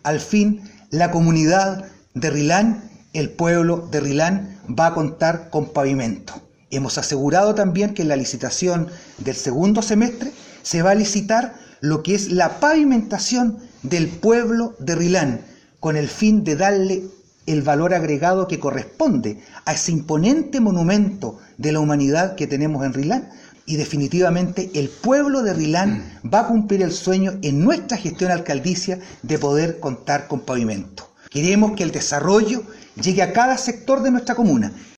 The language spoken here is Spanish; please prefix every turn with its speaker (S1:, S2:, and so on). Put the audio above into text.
S1: al fin la comunidad de Rilán, el pueblo de Rilán, va a contar con pavimento. Hemos asegurado también que en la licitación del segundo semestre se va a licitar lo que es la pavimentación del pueblo de Rilán, con el fin de darle el valor agregado que corresponde a ese imponente monumento de la humanidad que tenemos en Rilán. Y definitivamente el pueblo de Rilán va a cumplir el sueño en nuestra gestión alcaldicia de poder contar con pavimento. Queremos que el desarrollo llegue a cada sector de nuestra comuna